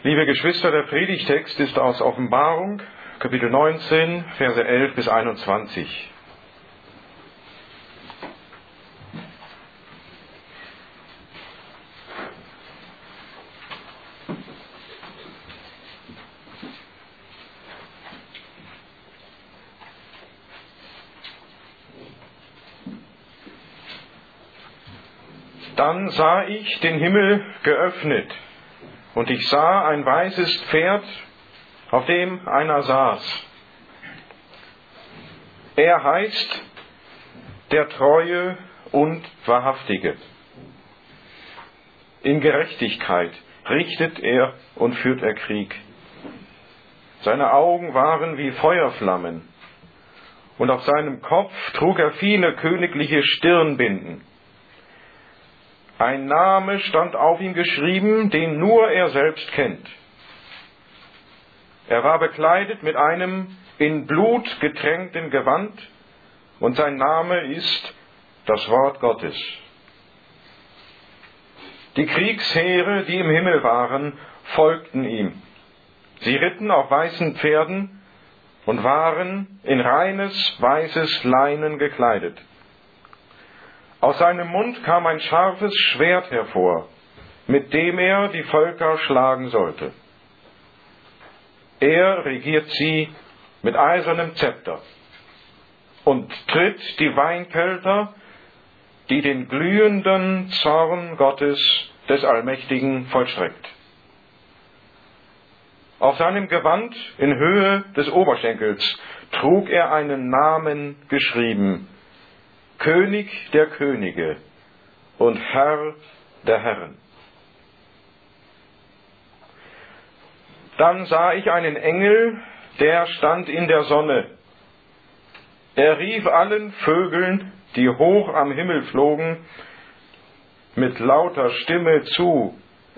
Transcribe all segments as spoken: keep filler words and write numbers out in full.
Liebe Geschwister, der Predigtext ist aus Offenbarung, Kapitel neunzehn, Verse elf bis einundzwanzig. Dann sah ich den Himmel geöffnet, und ich sah ein weißes Pferd, auf dem einer saß. Er heißt der Treue und Wahrhaftige. In Gerechtigkeit richtet er und führt er Krieg. Seine Augen waren wie Feuerflammen, und auf seinem Kopf trug er viele königliche Stirnbinden. Ein Name stand auf ihm geschrieben, den nur er selbst kennt. Er war bekleidet mit einem in Blut getränkten Gewand, und sein Name ist das Wort Gottes. Die Kriegsheere, die im Himmel waren, folgten ihm. Sie ritten auf weißen Pferden und waren in reines, weißes Leinen gekleidet. Aus seinem Mund kam ein scharfes Schwert hervor, mit dem er die Völker schlagen sollte. Er regiert sie mit eisernem Zepter und tritt die Weinkelter, die den glühenden Zorn Gottes des Allmächtigen vollstreckt. Auf seinem Gewand in Höhe des Oberschenkels trug er einen Namen geschrieben: König der Könige und Herr der Herren. Dann sah ich einen Engel, der stand in der Sonne. Er rief allen Vögeln, die hoch am Himmel flogen, mit lauter Stimme zu: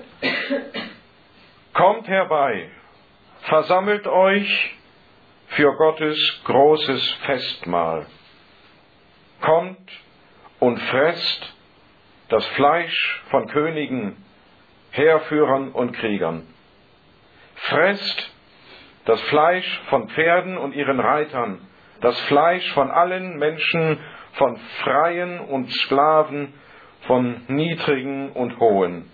Kommt herbei, versammelt euch für Gottes großes Festmahl. Kommt und fresst das Fleisch von Königen, Heerführern und Kriegern. Fresst das Fleisch von Pferden und ihren Reitern, das Fleisch von allen Menschen, von Freien und Sklaven, von Niedrigen und Hohen.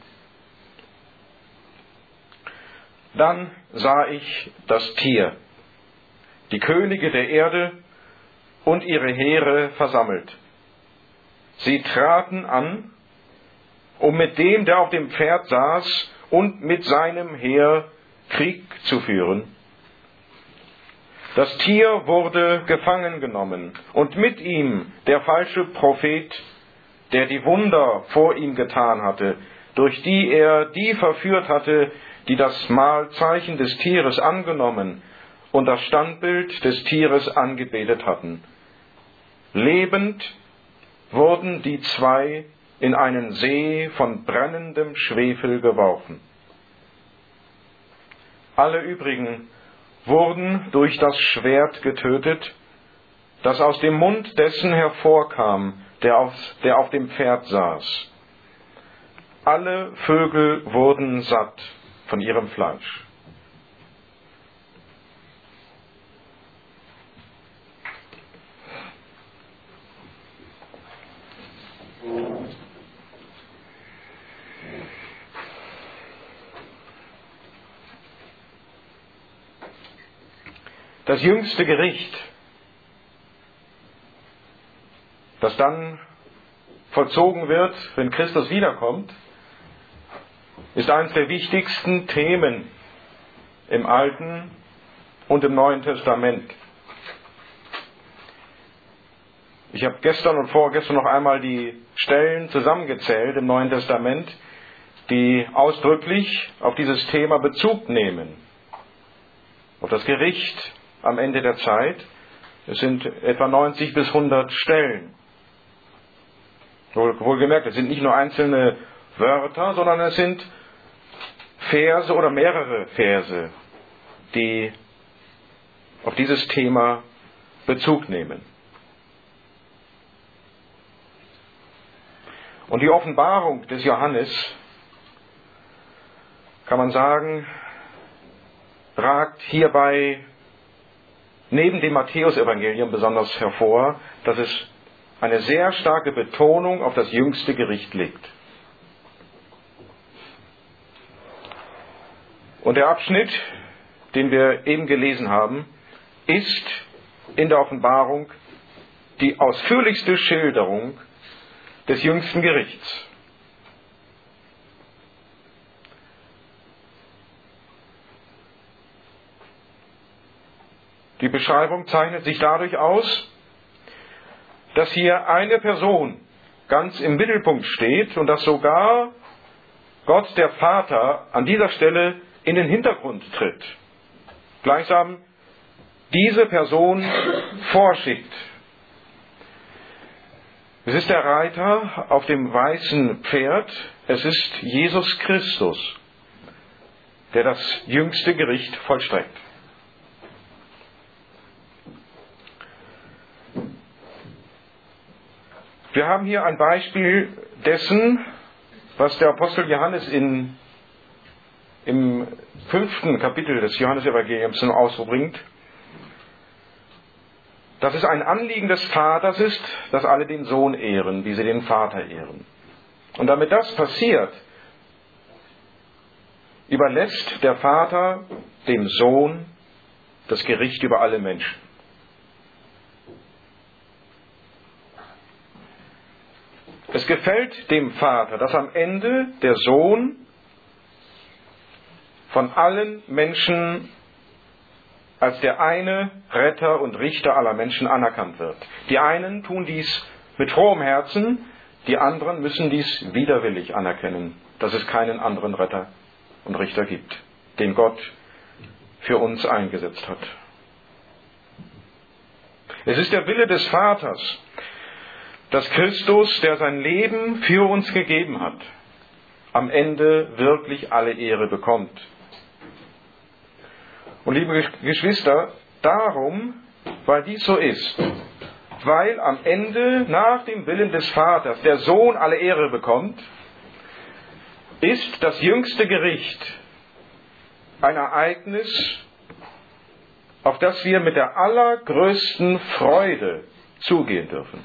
Dann sah ich das Tier, die Könige der Erde und ihre Heere versammelt. Sie traten an, um mit dem, der auf dem Pferd saß, und mit seinem Heer Krieg zu führen. Das Tier wurde gefangen genommen, und mit ihm der falsche Prophet, der die Wunder vor ihm getan hatte, durch die er die verführt hatte, die das Mahlzeichen des Tieres angenommen und das Standbild des Tieres angebetet hatten. Lebend wurden die zwei in einen See von brennendem Schwefel geworfen. Alle übrigen wurden durch das Schwert getötet, das aus dem Mund dessen hervorkam, der auf, der auf dem Pferd saß. Alle Vögel wurden satt von ihrem Fleisch. Das jüngste Gericht, das dann vollzogen wird, wenn Christus wiederkommt, ist eines der wichtigsten Themen im Alten und im Neuen Testament. Ich habe gestern und vorgestern noch einmal die Stellen zusammengezählt im Neuen Testament, die ausdrücklich auf dieses Thema Bezug nehmen, auf das Gericht am Ende der Zeit. Es sind etwa neunzig bis hundert Stellen. Wohl, wohlgemerkt, es sind nicht nur einzelne Wörter, sondern es sind Verse oder mehrere Verse, die auf dieses Thema Bezug nehmen. Und die Offenbarung des Johannes, kann man sagen, ragt hierbei neben dem Matthäusevangelium besonders hervor, dass es eine sehr starke Betonung auf das jüngste Gericht legt. Und der Abschnitt, den wir eben gelesen haben, ist in der Offenbarung die ausführlichste Schilderung des jüngsten Gerichts. Die Beschreibung zeichnet sich dadurch aus, dass hier eine Person ganz im Mittelpunkt steht und dass sogar Gott, der Vater, an dieser Stelle in den Hintergrund tritt. Gleichsam diese Person vorschickt. Es ist der Reiter auf dem weißen Pferd, es ist Jesus Christus, der das jüngste Gericht vollstreckt. Wir haben hier ein Beispiel dessen, was der Apostel Johannes in, im fünften Kapitel des Johannesevangeliums zum Ausdruck bringt, dass es ein Anliegen des Vaters ist, dass alle den Sohn ehren, wie sie den Vater ehren. Und damit das passiert, überlässt der Vater dem Sohn das Gericht über alle Menschen. Es gefällt dem Vater, dass am Ende der Sohn von allen Menschen als der eine Retter und Richter aller Menschen anerkannt wird. Die einen tun dies mit frohem Herzen, die anderen müssen dies widerwillig anerkennen, dass es keinen anderen Retter und Richter gibt, den Gott für uns eingesetzt hat. Es ist der Wille des Vaters, dass Christus, der sein Leben für uns gegeben hat, am Ende wirklich alle Ehre bekommt. Und liebe Geschwister, darum, weil dies so ist, weil am Ende nach dem Willen des Vaters der Sohn alle Ehre bekommt, ist das jüngste Gericht ein Ereignis, auf das wir mit der allergrößten Freude zugehen dürfen.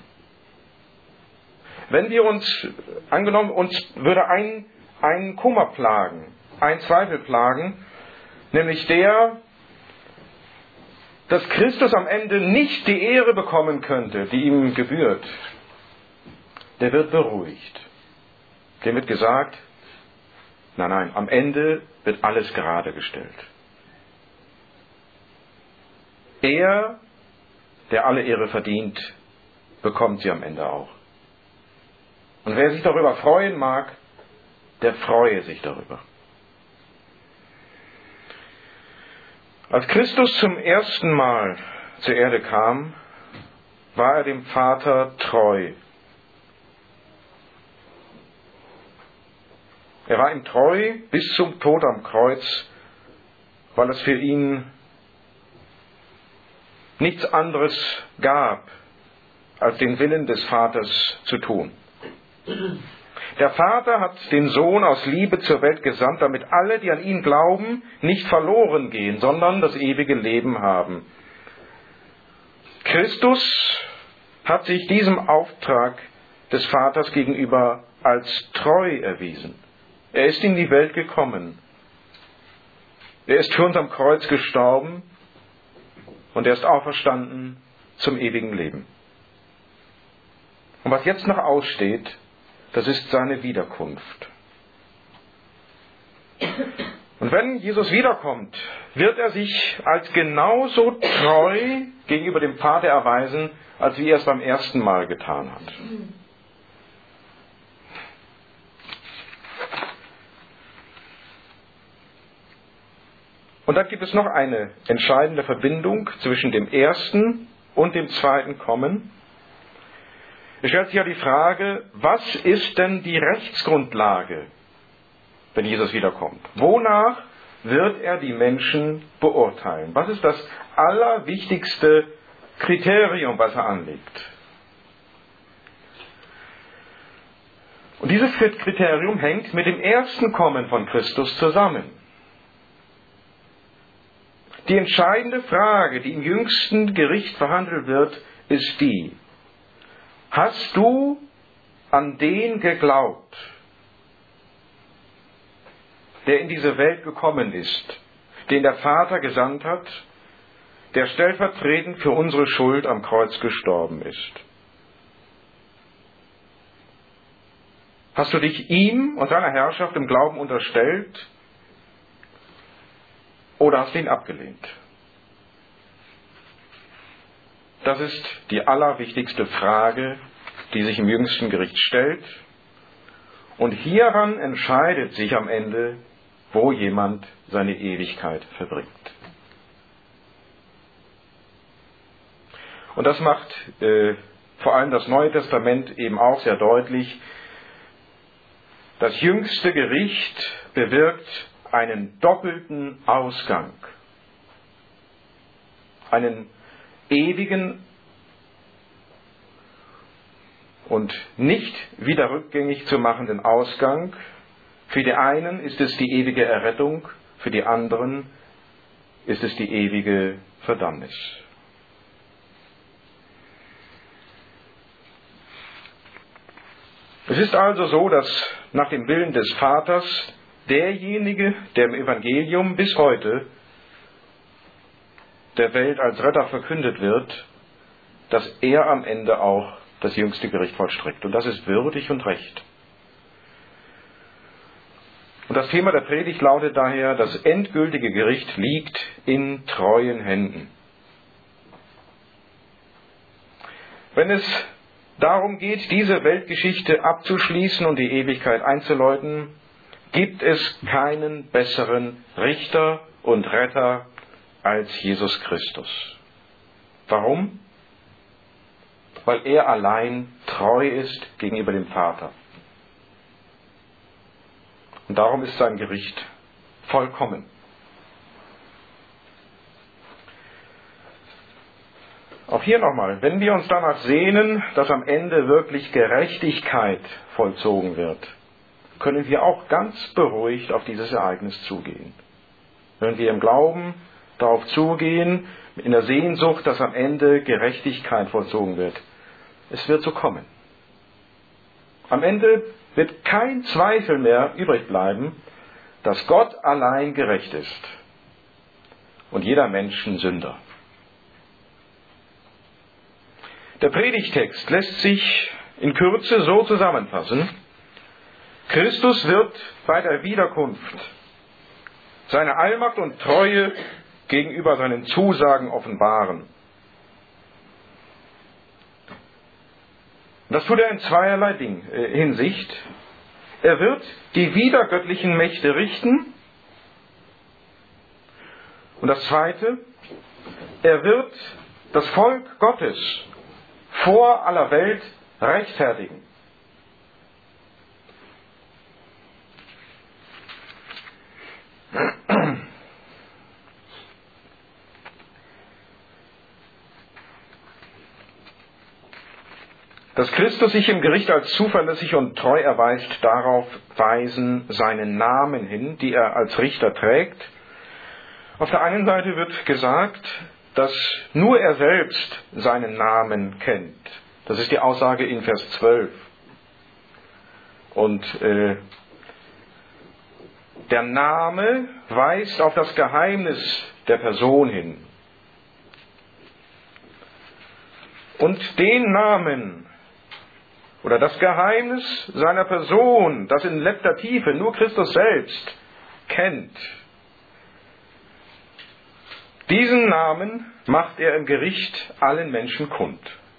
Wenn wir uns, angenommen, uns würde ein, ein Kummer plagen, ein Zweifel plagen, nämlich der, dass Christus am Ende nicht die Ehre bekommen könnte, die ihm gebührt, der wird beruhigt. Dem wird gesagt, nein, nein, am Ende wird alles gerade gestellt. Er, der alle Ehre verdient, bekommt sie am Ende auch. Und wer sich darüber freuen mag, der freue sich darüber. Als Christus zum ersten Mal zur Erde kam, war er dem Vater treu. Er war ihm treu bis zum Tod am Kreuz, weil es für ihn nichts anderes gab, als den Willen des Vaters zu tun. Der Vater hat den Sohn aus Liebe zur Welt gesandt, damit alle, die an ihn glauben, nicht verloren gehen, sondern das ewige Leben haben. Christus hat sich diesem Auftrag des Vaters gegenüber als treu erwiesen. Er ist in die Welt gekommen. Er ist für uns am Kreuz gestorben und er ist auferstanden zum ewigen Leben. Und was jetzt noch aussteht, das ist seine Wiederkunft. Und wenn Jesus wiederkommt, wird er sich als genauso treu gegenüber dem Vater erweisen, als wie er es beim ersten Mal getan hat. Und dann gibt es noch eine entscheidende Verbindung zwischen dem ersten und dem zweiten Kommen. Es stellt sich ja die Frage, was ist denn die Rechtsgrundlage, wenn Jesus wiederkommt? Wonach wird er die Menschen beurteilen? Was ist das allerwichtigste Kriterium, was er anlegt? Und dieses Kriterium hängt mit dem ersten Kommen von Christus zusammen. Die entscheidende Frage, die im jüngsten Gericht verhandelt wird, ist die: Hast du an den geglaubt, der in diese Welt gekommen ist, den der Vater gesandt hat, der stellvertretend für unsere Schuld am Kreuz gestorben ist? Hast du dich ihm und seiner Herrschaft im Glauben unterstellt oder hast du ihn abgelehnt? Das ist die allerwichtigste Frage, die sich im jüngsten Gericht stellt. Und hieran entscheidet sich am Ende, wo jemand seine Ewigkeit verbringt. Und das macht äh, vor allem das Neue Testament eben auch sehr deutlich. Das jüngste Gericht bewirkt einen doppelten Ausgang, einen ewigen und nicht wieder rückgängig zu machenden Ausgang. Für die einen ist es die ewige Errettung, für die anderen ist es die ewige Verdammnis. Es ist also so, dass nach dem Willen des Vaters derjenige, der im Evangelium bis heute der Welt als Retter verkündet wird, dass er am Ende auch das jüngste Gericht vollstreckt. Und das ist würdig und recht. Und das Thema der Predigt lautet daher: Das endgültige Gericht liegt in treuen Händen. Wenn es darum geht, diese Weltgeschichte abzuschließen und die Ewigkeit einzuläuten, gibt es keinen besseren Richter und Retter als Jesus Christus. Warum? Weil er allein treu ist gegenüber dem Vater. Und darum ist sein Gericht vollkommen. Auch hier nochmal, wenn wir uns danach sehnen, dass am Ende wirklich Gerechtigkeit vollzogen wird, können wir auch ganz beruhigt auf dieses Ereignis zugehen. Wenn wir im Glauben darauf zugehen, in der Sehnsucht, dass am Ende Gerechtigkeit vollzogen wird. Es wird so kommen. Am Ende wird kein Zweifel mehr übrig bleiben, dass Gott allein gerecht ist und jeder Mensch ein Sünder. Der Predigtext lässt sich in Kürze so zusammenfassen: Christus wird bei der Wiederkunft seine Allmacht und Treue gegenüber seinen Zusagen offenbaren. Das tut er in zweierlei Ding, äh, Hinsicht. Er wird die widergöttlichen Mächte richten. Und das Zweite, er wird das Volk Gottes vor aller Welt rechtfertigen. Dass Christus sich im Gericht als zuverlässig und treu erweist, darauf weisen seine Namen hin, die er als Richter trägt. Auf der einen Seite wird gesagt, dass nur er selbst seinen Namen kennt. Das ist die Aussage in Vers zwölf. Und äh, der Name weist auf das Geheimnis der Person hin. Und den Namen oder das Geheimnis seiner Person, das in letzter Tiefe nur Christus selbst kennt, diesen Namen macht er im Gericht allen Menschen kund.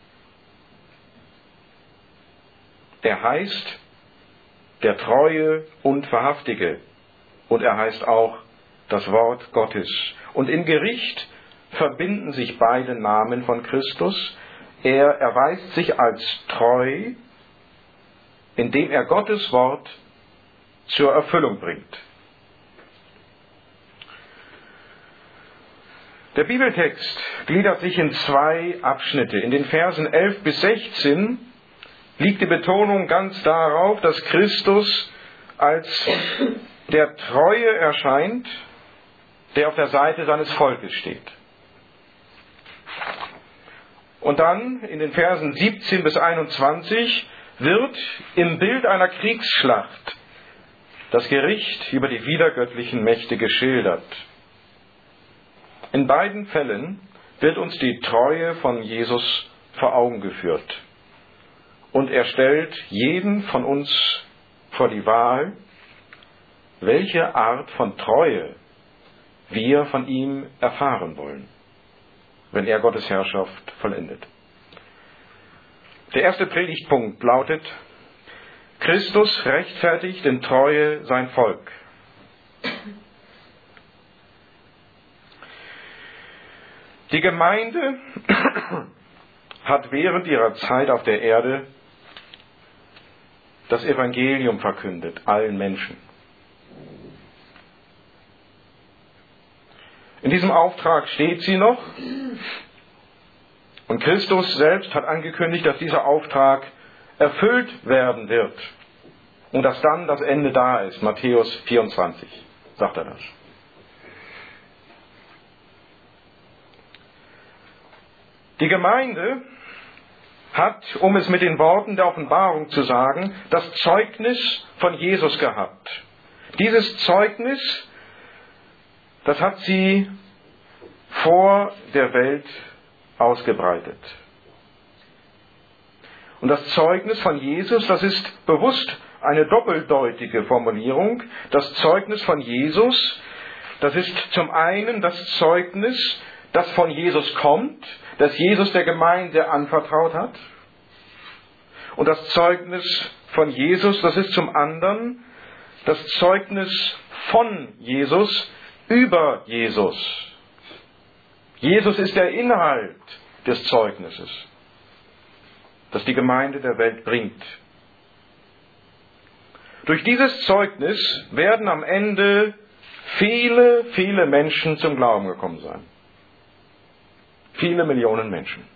Er heißt der Treue und Wahrhaftige und er heißt auch das Wort Gottes. Und im Gericht verbinden sich beide Namen von Christus. Er erweist sich als treu, indem er Gottes Wort zur Erfüllung bringt. Der Bibeltext gliedert sich in zwei Abschnitte. In den Versen elf bis sechzehn liegt die Betonung ganz darauf, dass Christus als der Treue erscheint, der auf der Seite seines Volkes steht. Und dann in den Versen siebzehn bis einundzwanzig wird im Bild einer Kriegsschlacht das Gericht über die widergöttlichen Mächte geschildert. In beiden Fällen wird uns die Treue von Jesus vor Augen geführt. Und er stellt jeden von uns vor die Wahl, welche Art von Treue wir von ihm erfahren wollen, wenn er Gottes Herrschaft vollendet. Der erste Predigtpunkt lautet: Christus rechtfertigt in Treue sein Volk. Die Gemeinde hat während ihrer Zeit auf der Erde das Evangelium verkündet, allen Menschen. In diesem Auftrag steht sie noch. Und Christus selbst hat angekündigt, dass dieser Auftrag erfüllt werden wird. Und dass dann das Ende da ist. Matthäus vierundzwanzig sagt er das. Die Gemeinde hat, um es mit den Worten der Offenbarung zu sagen, das Zeugnis von Jesus gehabt. Dieses Zeugnis, das hat sie vor der Welt ausgebreitet. Und das Zeugnis von Jesus, das ist bewusst eine doppeldeutige Formulierung. Das Zeugnis von Jesus, das ist zum einen das Zeugnis, das von Jesus kommt, das Jesus der Gemeinde anvertraut hat. Und das Zeugnis von Jesus, das ist zum anderen das Zeugnis von Jesus über Jesus. Jesus ist der Inhalt des Zeugnisses, das die Gemeinde der Welt bringt. Durch dieses Zeugnis werden am Ende viele, viele Menschen zum Glauben gekommen sein. Viele Millionen Menschen.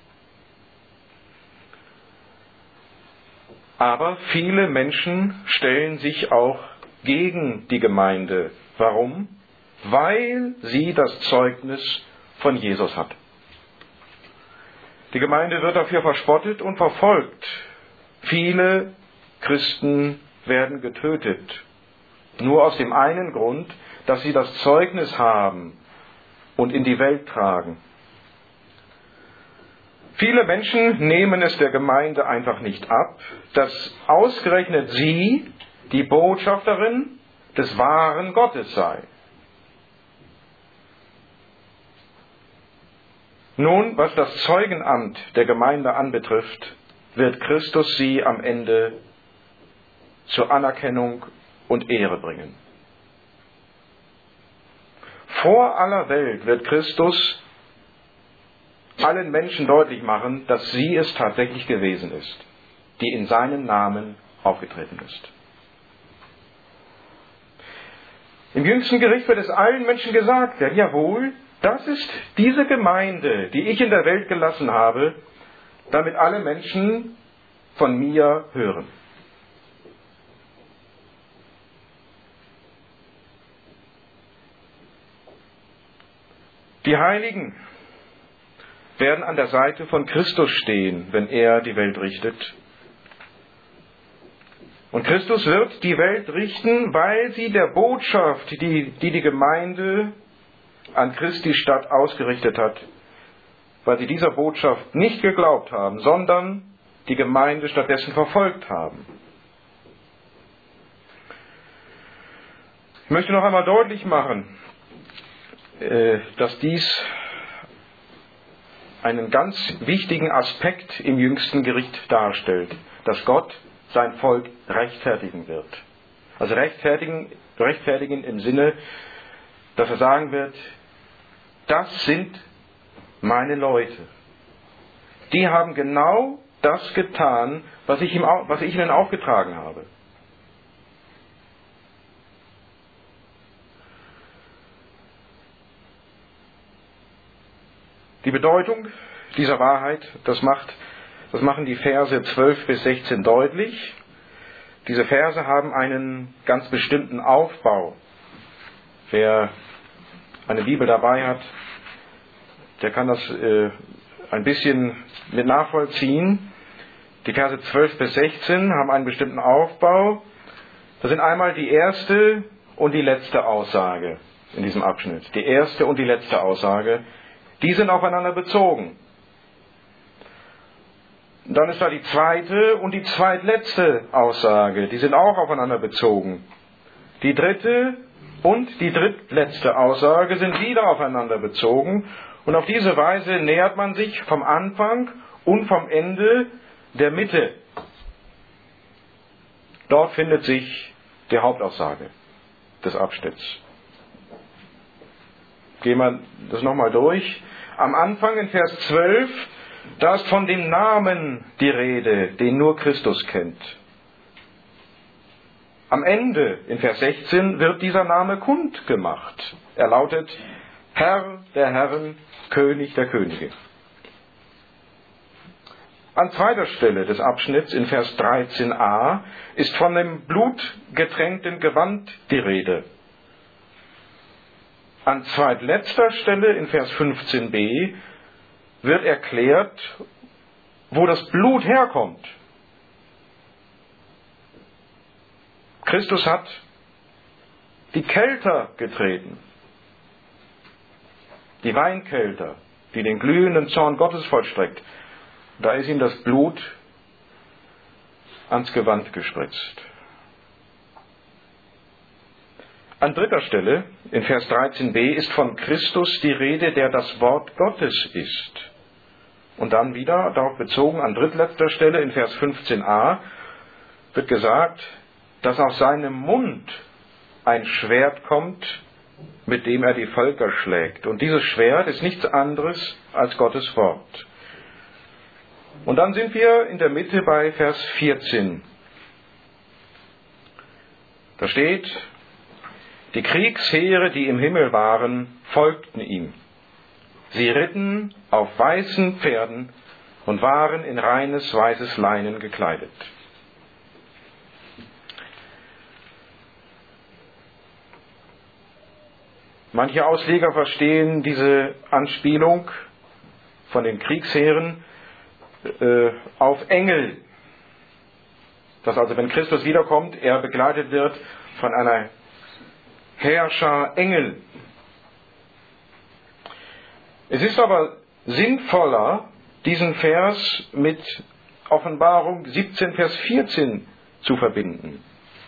Aber viele Menschen stellen sich auch gegen die Gemeinde. Warum? Weil sie das Zeugnis von Jesus hat. Die Gemeinde wird dafür verspottet und verfolgt. Viele Christen werden getötet. Nur aus dem einen Grund, dass sie das Zeugnis haben und in die Welt tragen. Viele Menschen nehmen es der Gemeinde einfach nicht ab, dass ausgerechnet sie die Botschafterin des wahren Gottes sei. Nun, was das Zeugenamt der Gemeinde anbetrifft, wird Christus sie am Ende zur Anerkennung und Ehre bringen. Vor aller Welt wird Christus allen Menschen deutlich machen, dass sie es tatsächlich gewesen ist, die in seinem Namen aufgetreten ist. Im jüngsten Gericht wird es allen Menschen gesagt werden, jawohl, das ist diese Gemeinde, die ich in der Welt gelassen habe, damit alle Menschen von mir hören. Die Heiligen werden an der Seite von Christus stehen, wenn er die Welt richtet. Und Christus wird die Welt richten, weil sie der Botschaft, die die, die Gemeinde an Christi Stadt ausgerichtet hat, weil sie dieser Botschaft nicht geglaubt haben, sondern die Gemeinde stattdessen verfolgt haben. Ich möchte noch einmal deutlich machen, dass dies einen ganz wichtigen Aspekt im jüngsten Gericht darstellt, dass Gott sein Volk rechtfertigen wird. Also rechtfertigen, rechtfertigen im Sinne, dass er sagen wird, das sind meine Leute. Die haben genau das getan, was ich, ihm, was ich ihnen aufgetragen habe. Die Bedeutung dieser Wahrheit, das, macht, das machen die Verse zwölf bis sechzehn deutlich. Diese Verse haben einen ganz bestimmten Aufbau. Wer eine Bibel dabei hat, der kann das äh, ein bisschen mit nachvollziehen. Die Verse zwölf bis sechzehn haben einen bestimmten Aufbau. Das sind einmal die erste und die letzte Aussage in diesem Abschnitt. Die erste und die letzte Aussage, die sind aufeinander bezogen. Dann ist da die zweite und die zweitletzte Aussage, die sind auch aufeinander bezogen. Die dritte und die drittletzte Aussage sind wieder aufeinander bezogen. Und auf diese Weise nähert man sich vom Anfang und vom Ende der Mitte. Dort findet sich die Hauptaussage des Abschnitts. Gehen wir das nochmal durch. Am Anfang in Vers zwölf, da ist von dem Namen die Rede, den nur Christus kennt. Am Ende in Vers sechzehn wird dieser Name kundgemacht. Er lautet Herr der Herren, König der Könige. An zweiter Stelle des Abschnitts in Vers dreizehn a ist von dem blutgetränkten Gewand die Rede. An zweitletzter Stelle in Vers fünfzehn b wird erklärt, wo das Blut herkommt. Christus hat die Kelter getreten, die Weinkelter, die den glühenden Zorn Gottes vollstreckt. Da ist ihm das Blut ans Gewand gespritzt. An dritter Stelle, in Vers dreizehn b, ist von Christus die Rede, der das Wort Gottes ist. Und dann wieder, darauf bezogen, an drittletzter Stelle, in Vers fünfzehn a, wird gesagt, dass aus seinem Mund ein Schwert kommt, mit dem er die Völker schlägt. Und dieses Schwert ist nichts anderes als Gottes Wort. Und dann sind wir in der Mitte bei Vers vierzehn. Da steht, die Kriegsheere, die im Himmel waren, folgten ihm. Sie ritten auf weißen Pferden und waren in reines weißes Leinen gekleidet. Manche Ausleger verstehen diese Anspielung von den Kriegsheeren äh, auf Engel. Dass also, wenn Christus wiederkommt, er begleitet wird von einer Herrscher Engel. Es ist aber sinnvoller, diesen Vers mit Offenbarung siebzehn, Vers vierzehn zu verbinden.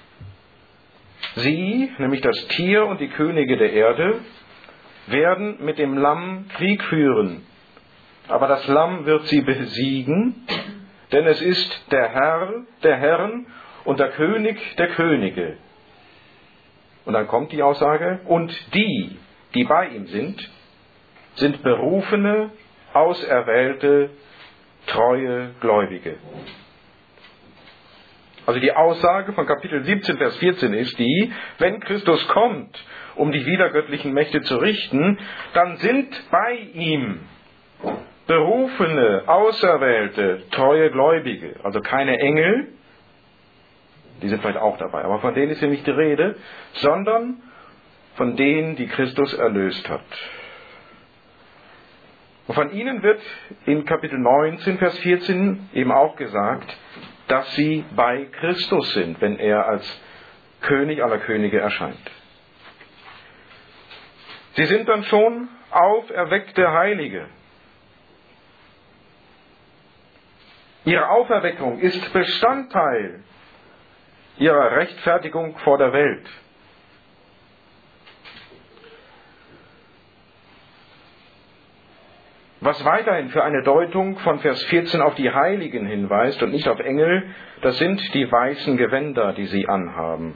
Sie, nämlich das Tier und die Könige der Erde, werden mit dem Lamm Krieg führen. Aber das Lamm wird sie besiegen, denn es ist der Herr der Herren und der König der Könige. Und dann kommt die Aussage, und die, die bei ihm sind, sind berufene, auserwählte, treue Gläubige. Also die Aussage von Kapitel siebzehn, Vers vierzehn ist die, wenn Christus kommt, um die widergöttlichen Mächte zu richten, dann sind bei ihm berufene, auserwählte, treue Gläubige. Also keine Engel, die sind vielleicht auch dabei, aber von denen ist hier nicht die Rede, sondern von denen, die Christus erlöst hat. Und von ihnen wird in Kapitel neunzehn, Vers vierzehn eben auch gesagt, dass sie bei Christus sind, wenn er als König aller Könige erscheint. Sie sind dann schon auferweckte Heilige. Ihre Auferweckung ist Bestandteil ihrer Rechtfertigung vor der Welt. Was weiterhin für eine Deutung von Vers vierzehn auf die Heiligen hinweist und nicht auf Engel, das sind die weißen Gewänder, die sie anhaben.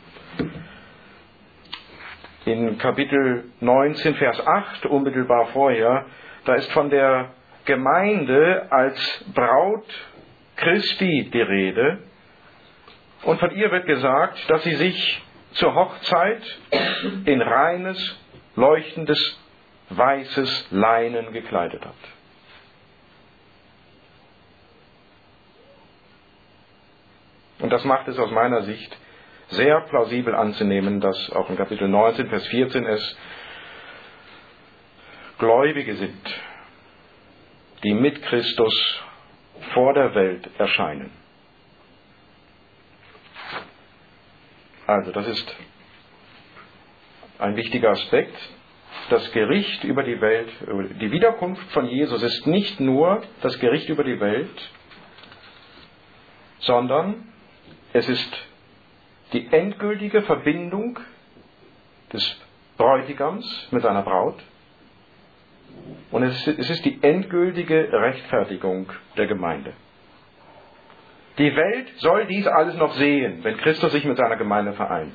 In Kapitel neunzehn, Vers acht, unmittelbar vorher, da ist von der Gemeinde als Braut Christi die Rede. Und von ihr wird gesagt, dass sie sich zur Hochzeit in reines, leuchtendes, weißes Leinen gekleidet hat. Und das macht es aus meiner Sicht sehr plausibel anzunehmen, dass auch in Kapitel neunzehn, Vers vierzehn es Gläubige sind, die mit Christus vor der Welt erscheinen. Also, das ist ein wichtiger Aspekt. Das Gericht über die Welt, die Wiederkunft von Jesus ist nicht nur das Gericht über die Welt, sondern es ist die endgültige Verbindung des Bräutigams mit seiner Braut und es ist die endgültige Rechtfertigung der Gemeinde. Die Welt soll dies alles noch sehen, wenn Christus sich mit seiner Gemeinde vereint.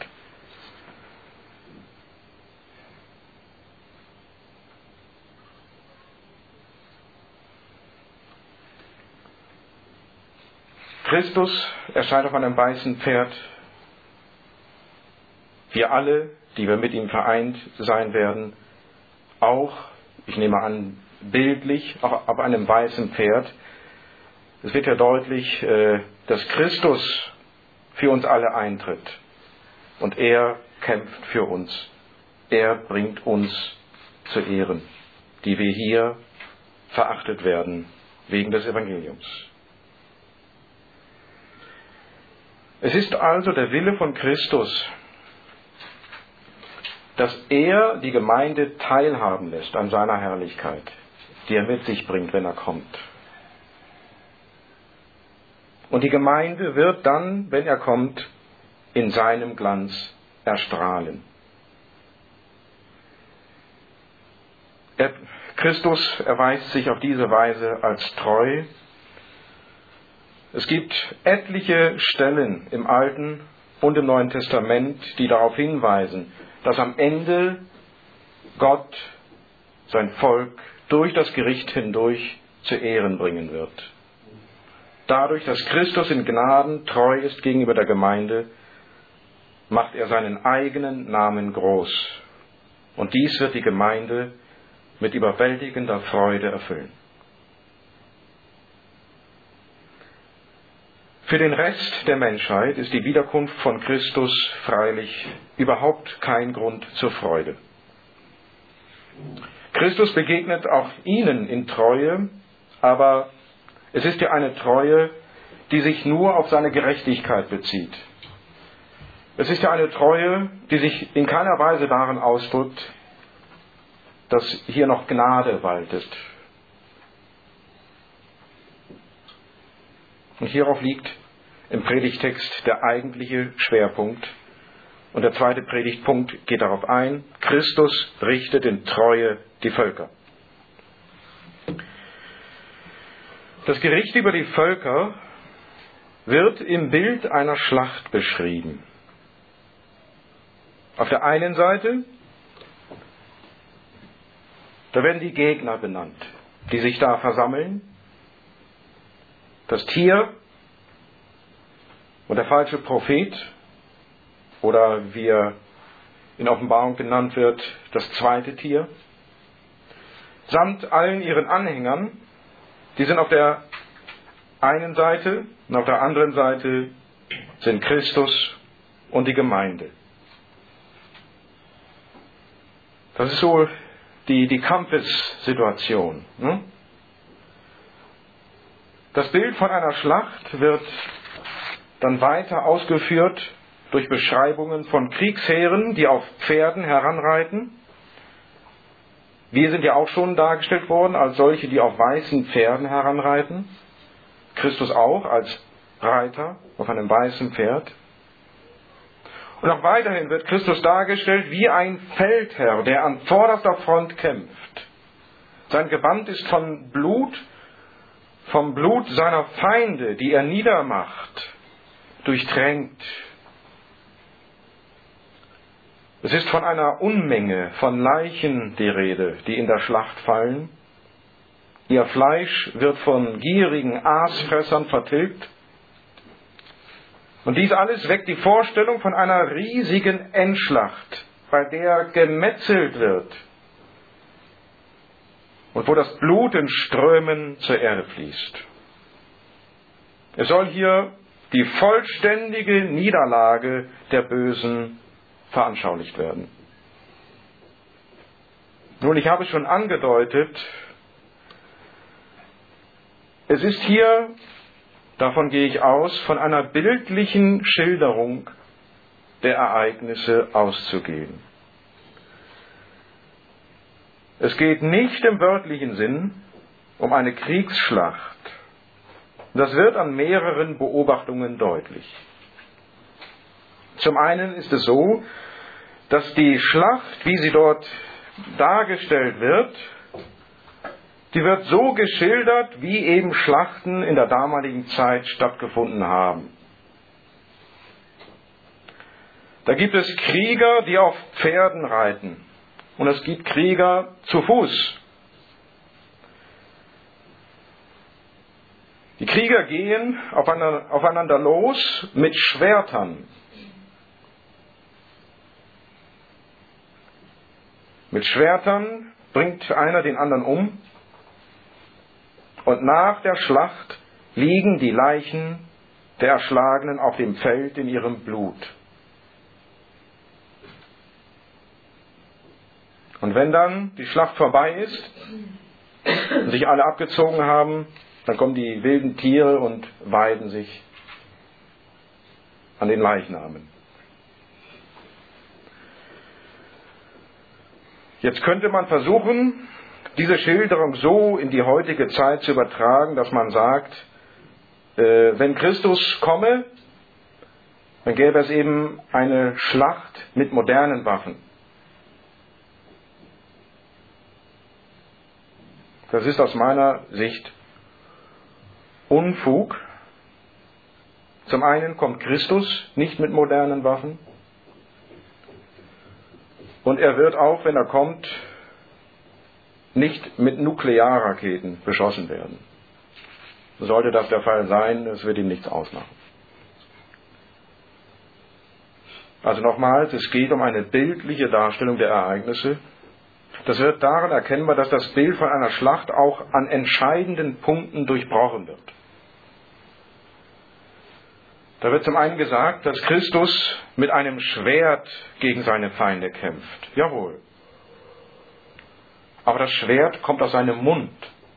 Christus erscheint auf einem weißen Pferd. Wir alle, die wir mit ihm vereint sein werden, auch, ich nehme an, bildlich, auch auf einem weißen Pferd. Es wird ja deutlich, dass Christus für uns alle eintritt. Und er kämpft für uns. Er bringt uns zu Ehren, die wir hier verachtet werden wegen des Evangeliums. Es ist also der Wille von Christus, dass er die Gemeinde teilhaben lässt an seiner Herrlichkeit, die er mit sich bringt, wenn er kommt. Und die Gemeinde wird dann, wenn er kommt, in seinem Glanz erstrahlen. Er, Christus erweist sich auf diese Weise als treu. Es gibt etliche Stellen im Alten und im Neuen Testament, die darauf hinweisen, dass am Ende Gott sein Volk durch das Gericht hindurch zu Ehren bringen wird. Dadurch, dass Christus in Gnaden treu ist gegenüber der Gemeinde, macht er seinen eigenen Namen groß. Und dies wird die Gemeinde mit überwältigender Freude erfüllen. Für den Rest der Menschheit ist die Wiederkunft von Christus freilich überhaupt kein Grund zur Freude. Christus begegnet auch ihnen in Treue, aber es ist ja eine Treue, die sich nur auf seine Gerechtigkeit bezieht. Es ist ja eine Treue, die sich in keiner Weise darin ausdrückt, dass hier noch Gnade waltet. Und hierauf liegt im Predigtext der eigentliche Schwerpunkt. Und der zweite Predigtpunkt geht darauf ein: Christus richtet in Treue die Völker. Das Gericht über die Völker wird im Bild einer Schlacht beschrieben. Auf der einen Seite, da werden die Gegner benannt, die sich da versammeln. Das Tier und der falsche Prophet, oder wie er in Offenbarung genannt wird, das zweite Tier, samt allen ihren Anhängern, die sind auf der einen Seite und auf der anderen Seite sind Christus und die Gemeinde. Das ist so die, die Kampfessituation. Ne? Das Bild von einer Schlacht wird dann weiter ausgeführt durch Beschreibungen von Kriegsheeren, die auf Pferden heranreiten. Wir sind ja auch schon dargestellt worden als solche, die auf weißen Pferden heranreiten. Christus auch als Reiter auf einem weißen Pferd. Und auch weiterhin wird Christus dargestellt wie ein Feldherr, der an vorderster Front kämpft. Sein Gewand ist von Blut, vom Blut seiner Feinde, die er niedermacht, durchtränkt. Es ist von einer Unmenge von Leichen die Rede, die in der Schlacht fallen. Ihr Fleisch wird von gierigen Aasfressern vertilgt. Und dies alles weckt die Vorstellung von einer riesigen Endschlacht, bei der gemetzelt wird und wo das Blut in Strömen zur Erde fließt. Es soll hier die vollständige Niederlage der Bösen veranschaulicht werden. Nun, ich habe es schon angedeutet, es ist hier, davon gehe ich aus, von einer bildlichen Schilderung der Ereignisse auszugehen. Es geht nicht im wörtlichen Sinn um eine Kriegsschlacht. Das wird an mehreren Beobachtungen deutlich. Zum einen ist es so, dass die Schlacht, wie sie dort dargestellt wird, die wird so geschildert, wie eben Schlachten in der damaligen Zeit stattgefunden haben. Da gibt es Krieger, die auf Pferden reiten, und es gibt Krieger zu Fuß. Die Krieger gehen aufeinander los mit Schwertern. Mit Schwertern bringt einer den anderen um, und nach der Schlacht liegen die Leichen der Erschlagenen auf dem Feld in ihrem Blut. Und wenn dann die Schlacht vorbei ist und sich alle abgezogen haben, dann kommen die wilden Tiere und weiden sich an den Leichnamen. Jetzt könnte man versuchen, diese Schilderung so in die heutige Zeit zu übertragen, dass man sagt, äh, wenn Christus komme, dann gäbe es eben eine Schlacht mit modernen Waffen. Das ist aus meiner Sicht Unfug. Zum einen kommt Christus nicht mit modernen Waffen, und er wird auch, wenn er kommt, nicht mit Nuklearraketen beschossen werden. Sollte das der Fall sein, es wird ihm nichts ausmachen. Also nochmals, es geht um eine bildliche Darstellung der Ereignisse. Das wird daran erkennbar, dass das Bild von einer Schlacht auch an entscheidenden Punkten durchbrochen wird. Da wird zum einen gesagt, dass Christus mit einem Schwert gegen seine Feinde kämpft. Jawohl. Aber das Schwert kommt aus seinem Mund.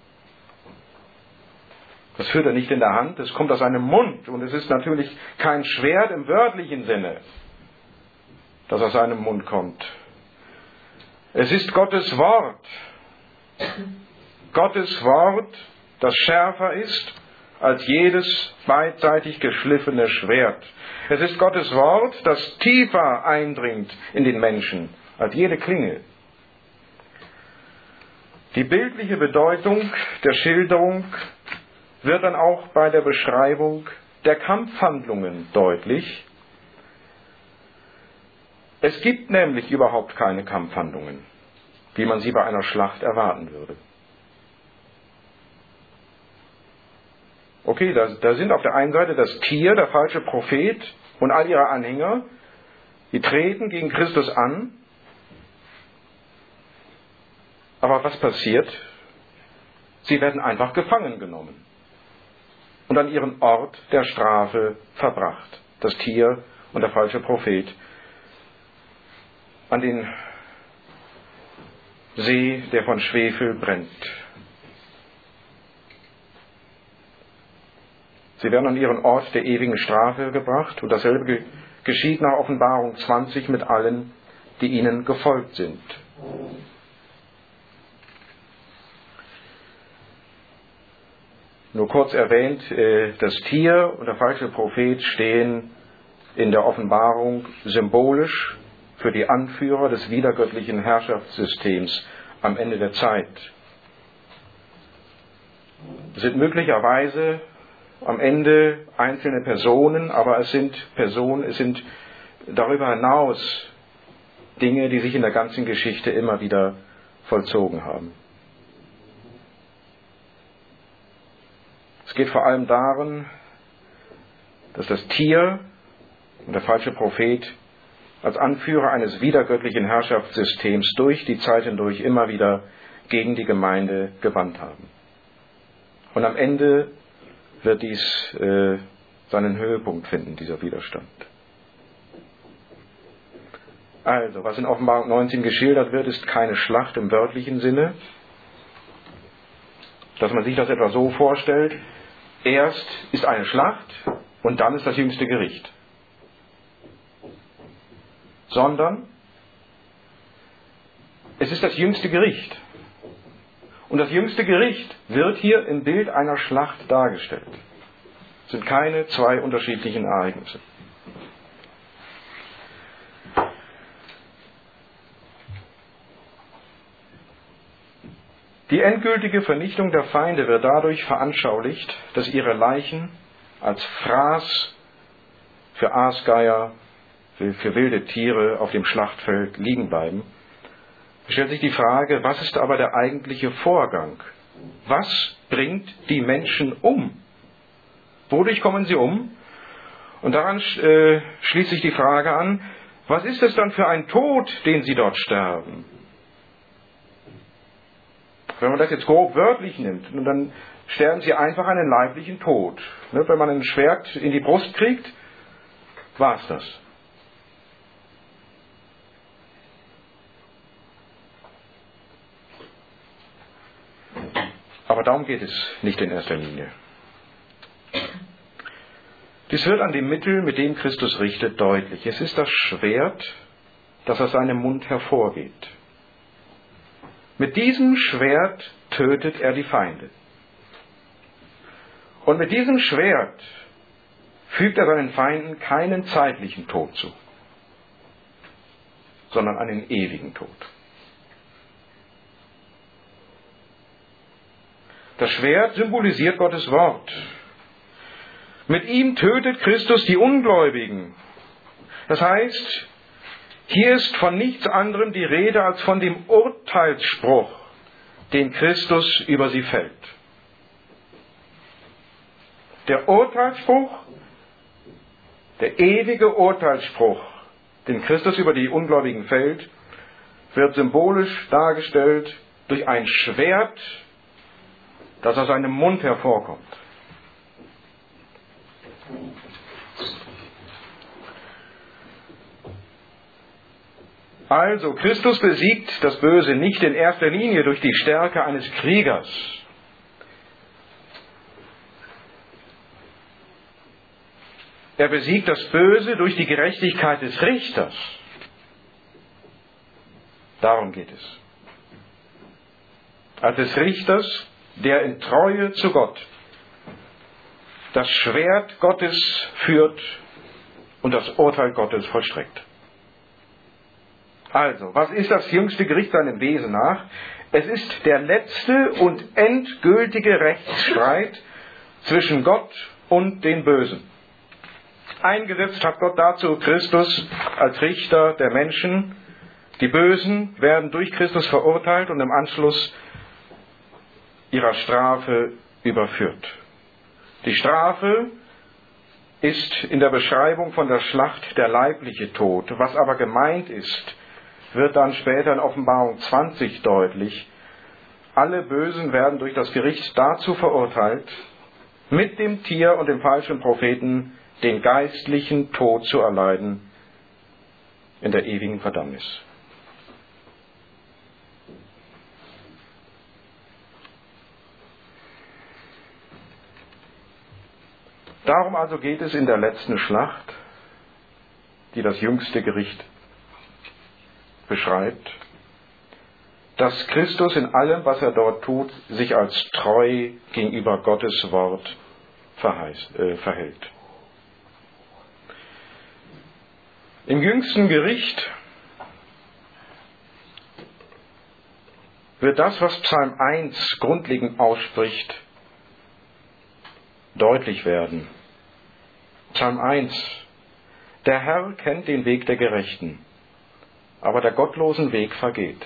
Das führt er nicht in der Hand, es kommt aus seinem Mund. Und es ist natürlich kein Schwert im wörtlichen Sinne, das aus seinem Mund kommt. Es ist Gottes Wort. Gottes Wort, das schärfer ist als jedes beidseitig geschliffene Schwert. Es ist Gottes Wort, das tiefer eindringt in den Menschen als jede Klinge. Die bildliche Bedeutung der Schilderung wird dann auch bei der Beschreibung der Kampfhandlungen deutlich. Es gibt nämlich überhaupt keine Kampfhandlungen, wie man sie bei einer Schlacht erwarten würde. Okay, da, da sind auf der einen Seite das Tier, der falsche Prophet und all ihre Anhänger, die treten gegen Christus an. Aber was passiert? Sie werden einfach gefangen genommen und an ihren Ort der Strafe verbracht. Das Tier und der falsche Prophet an den See, der von Schwefel brennt. Sie werden an ihren Ort der ewigen Strafe gebracht, und dasselbe geschieht nach Offenbarung zwanzig mit allen, die ihnen gefolgt sind. Nur kurz erwähnt, das Tier und der falsche Prophet stehen in der Offenbarung symbolisch für die Anführer des wiedergöttlichen Herrschaftssystems am Ende der Zeit. Es sind möglicherweise am Ende einzelne Personen, aber es sind Personen, es sind darüber hinaus Dinge, die sich in der ganzen Geschichte immer wieder vollzogen haben. Es geht vor allem darum, dass das Tier und der falsche Prophet als Anführer eines wiedergöttlichen Herrschaftssystems durch die Zeit hindurch immer wieder gegen die Gemeinde gewandt haben. Und am Ende wird dies äh, seinen Höhepunkt finden, dieser Widerstand. Also, was in Offenbarung neunzehn geschildert wird, ist keine Schlacht im wörtlichen Sinne, dass man sich das etwa so vorstellt, erst ist eine Schlacht und dann ist das jüngste Gericht. Sondern es ist das jüngste Gericht. Und das jüngste Gericht wird hier im Bild einer Schlacht dargestellt. Es sind keine zwei unterschiedlichen Ereignisse. Die endgültige Vernichtung der Feinde wird dadurch veranschaulicht, dass ihre Leichen als Fraß für Aasgeier, für, für wilde Tiere auf dem Schlachtfeld liegen bleiben. Es stellt sich die Frage, was ist aber der eigentliche Vorgang? Was bringt die Menschen um? Wodurch kommen sie um? Und daran äh, schließt sich die Frage an, was ist es dann für ein Tod, den sie dort sterben? Wenn man das jetzt grob wörtlich nimmt, dann sterben sie einfach einen leiblichen Tod. Wenn man ein Schwert in die Brust kriegt, war es das. Aber darum geht es nicht in erster Linie. Dies wird an dem Mittel, mit dem Christus richtet, deutlich. Es ist das Schwert, das aus seinem Mund hervorgeht. Mit diesem Schwert tötet er die Feinde. Und mit diesem Schwert fügt er seinen Feinden keinen zeitlichen Tod zu, sondern einen ewigen Tod. Das Schwert symbolisiert Gottes Wort. Mit ihm tötet Christus die Ungläubigen. Das heißt, hier ist von nichts anderem die Rede als von dem Urteilsspruch, den Christus über sie fällt. Der Urteilsspruch, der ewige Urteilsspruch, den Christus über die Ungläubigen fällt, wird symbolisch dargestellt durch ein Schwert, das aus seinem Mund hervorkommt. Also, Christus besiegt das Böse nicht in erster Linie durch die Stärke eines Kriegers. Er besiegt das Böse durch die Gerechtigkeit des Richters. Darum geht es. Als des Richters, der in Treue zu Gott das Schwert Gottes führt und das Urteil Gottes vollstreckt. Also, was ist das jüngste Gericht seinem Wesen nach? Es ist der letzte und endgültige Rechtsstreit zwischen Gott und den Bösen. Eingesetzt hat Gott dazu Christus als Richter der Menschen. Die Bösen werden durch Christus verurteilt und im Anschluss ihrer Strafe überführt. Die Strafe ist in der Beschreibung von der Schlacht der leibliche Tod. Was aber gemeint ist, wird dann später in Offenbarung zwanzig deutlich. Alle Bösen werden durch das Gericht dazu verurteilt, mit dem Tier und dem falschen Propheten den geistlichen Tod zu erleiden in der ewigen Verdammnis. Darum also geht es in der letzten Schlacht, die das jüngste Gericht beschreibt, dass Christus in allem, was er dort tut, sich als treu gegenüber Gottes Wort verheißt, äh, verhält. Im jüngsten Gericht wird das, was Psalm eins grundlegend ausspricht, deutlich werden. Psalm eins: Der Herr kennt den Weg der Gerechten, aber der gottlosen Weg vergeht.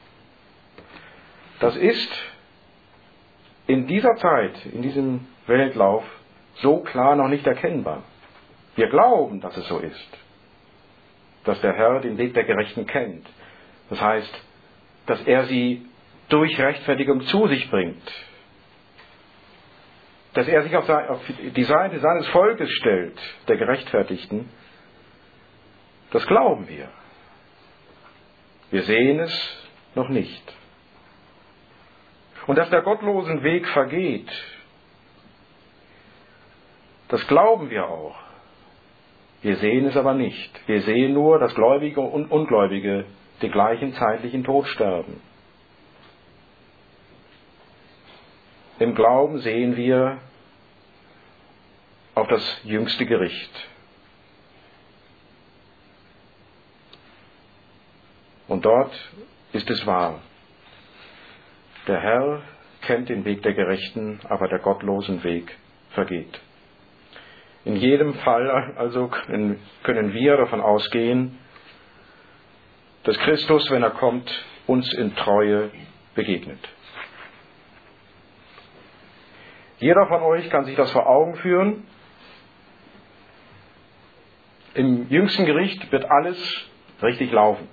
Das ist in dieser Zeit, in diesem Weltlauf, so klar noch nicht erkennbar. Wir glauben, dass es so ist, dass der Herr den Weg der Gerechten kennt. Das heißt, dass er sie durch Rechtfertigung zu sich bringt, dass er sich auf die Seite seines Volkes stellt, der Gerechtfertigten. Das glauben wir. Wir sehen es noch nicht. Und dass der gottlosen Weg vergeht, das glauben wir auch. Wir sehen es aber nicht. Wir sehen nur, dass Gläubige und Ungläubige den gleichen zeitlichen Tod sterben. Im Glauben sehen wir auf das jüngste Gericht. Und dort ist es wahr. Der Herr kennt den Weg der Gerechten, aber der gottlosen Weg vergeht. In jedem Fall also können wir davon ausgehen, dass Christus, wenn er kommt, uns in Treue begegnet. Jeder von euch kann sich das vor Augen führen. Im jüngsten Gericht wird alles richtig laufen.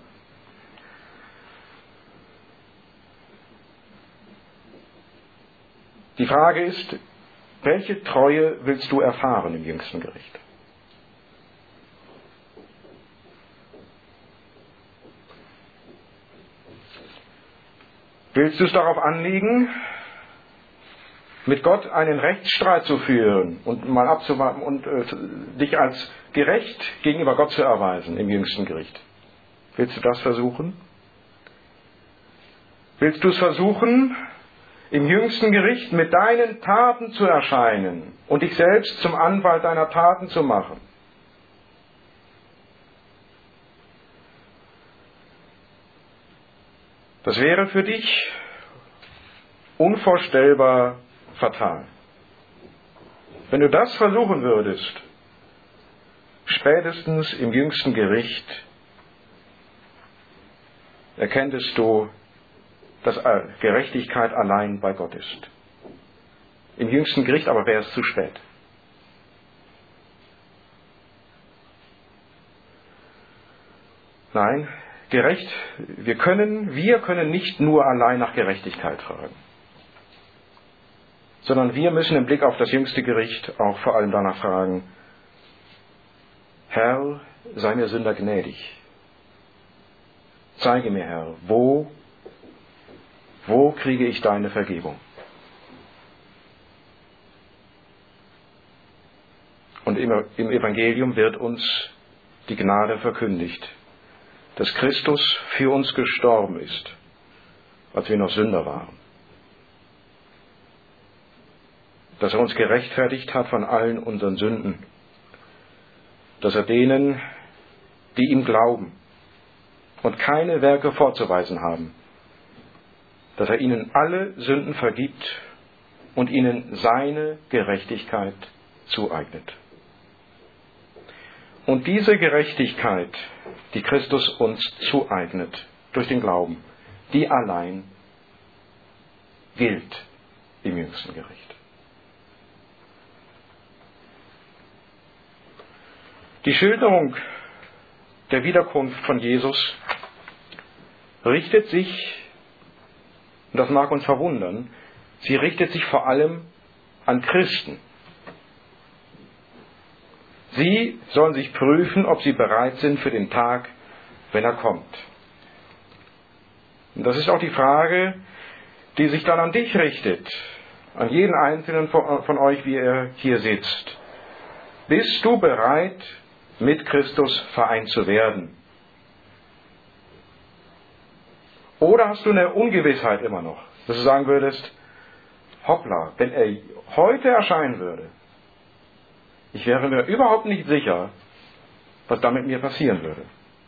Die Frage ist, welche Treue willst du erfahren im jüngsten Gericht? Willst du es darauf anlegen, mit Gott einen Rechtsstreit zu führen und mal abzuwarten und äh, dich als gerecht gegenüber Gott zu erweisen im jüngsten Gericht? Willst du das versuchen? Willst du es versuchen, im jüngsten Gericht mit deinen Taten zu erscheinen und dich selbst zum Anwalt deiner Taten zu machen? Das wäre für dich unvorstellbar fatal. Wenn du das versuchen würdest, spätestens im jüngsten Gericht erkenntest du, dass Gerechtigkeit allein bei Gott ist. Im jüngsten Gericht aber wäre es zu spät. Nein, gerecht, wir können, wir können nicht nur allein nach Gerechtigkeit fragen, sondern wir müssen im Blick auf das jüngste Gericht auch vor allem danach fragen, Herr, sei mir Sünder gnädig. Zeige mir, Herr, wo Wo kriege ich deine Vergebung? Und im Evangelium wird uns die Gnade verkündigt, dass Christus für uns gestorben ist, als wir noch Sünder waren. Dass er uns gerechtfertigt hat von allen unseren Sünden. Dass er denen, die ihm glauben und keine Werke vorzuweisen haben, dass er ihnen alle Sünden vergibt und ihnen seine Gerechtigkeit zueignet. Und diese Gerechtigkeit, die Christus uns zueignet durch den Glauben, die allein gilt im jüngsten Gericht. Die Schilderung der Wiederkunft von Jesus richtet sich, und das mag uns verwundern, sie richtet sich vor allem an Christen. Sie sollen sich prüfen, ob sie bereit sind für den Tag, wenn er kommt. Und das ist auch die Frage, die sich dann an dich richtet, an jeden Einzelnen von euch, wie er hier sitzt. Bist du bereit, mit Christus vereint zu werden? Oder hast du eine Ungewissheit immer noch, dass du sagen würdest, hoppla, wenn er heute erscheinen würde, ich wäre mir überhaupt nicht sicher, was da mit mir passieren würde.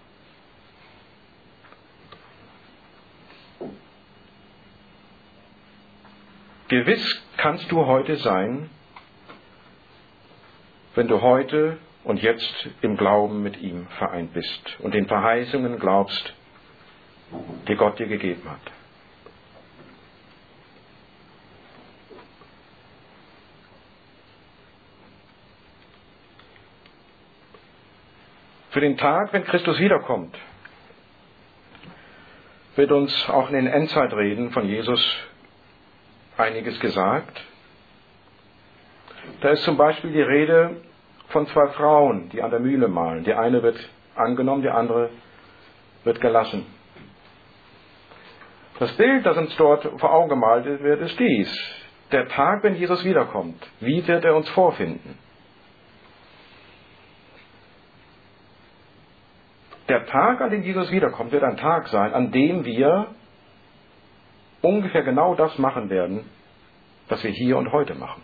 Gewiss kannst du heute sein, wenn du heute und jetzt im Glauben mit ihm vereint bist und den Verheißungen glaubst, die Gott dir gegeben hat. Für den Tag, wenn Christus wiederkommt, wird uns auch in den Endzeitreden von Jesus einiges gesagt. Da ist zum Beispiel die Rede von zwei Frauen, die an der Mühle mahlen. Die eine wird angenommen, die andere wird gelassen. Das Bild, das uns dort vor Augen gemalt wird, ist dies. Der Tag, wenn Jesus wiederkommt. Wie wird er uns vorfinden? Der Tag, an dem Jesus wiederkommt, wird ein Tag sein, an dem wir ungefähr genau das machen werden, was wir hier und heute machen.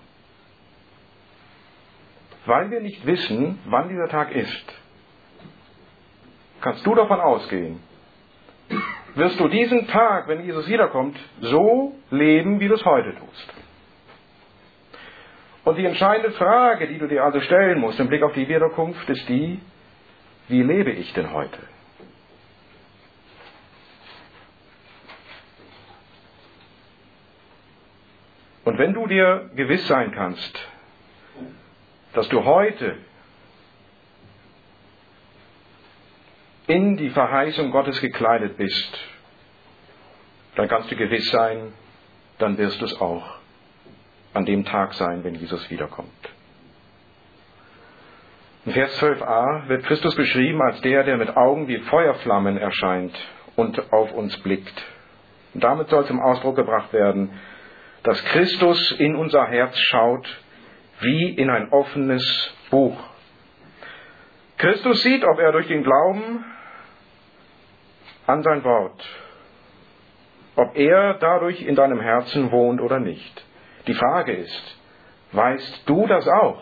Weil wir nicht wissen, wann dieser Tag ist, kannst du davon ausgehen, wirst du diesen Tag, wenn Jesus wiederkommt, so leben, wie du es heute tust. Und die entscheidende Frage, die du dir also stellen musst im Blick auf die Wiederkunft, ist die: Wie lebe ich denn heute? Und wenn du dir gewiss sein kannst, dass du heute in die Verheißung Gottes gekleidet bist, dann kannst du gewiss sein, dann wirst du es auch an dem Tag sein, wenn Jesus wiederkommt. In Vers zwölf a wird Christus beschrieben als der, der mit Augen wie Feuerflammen erscheint und auf uns blickt. Und damit soll zum Ausdruck gebracht werden, dass Christus in unser Herz schaut, wie in ein offenes Buch. Christus sieht, ob er durch den Glauben an sein Wort, ob er dadurch in deinem Herzen wohnt oder nicht. Die Frage ist, weißt du das auch?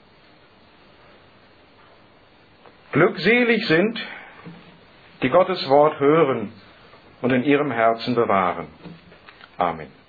Glückselig sind, die Gottes Wort hören und in ihrem Herzen bewahren. Amen.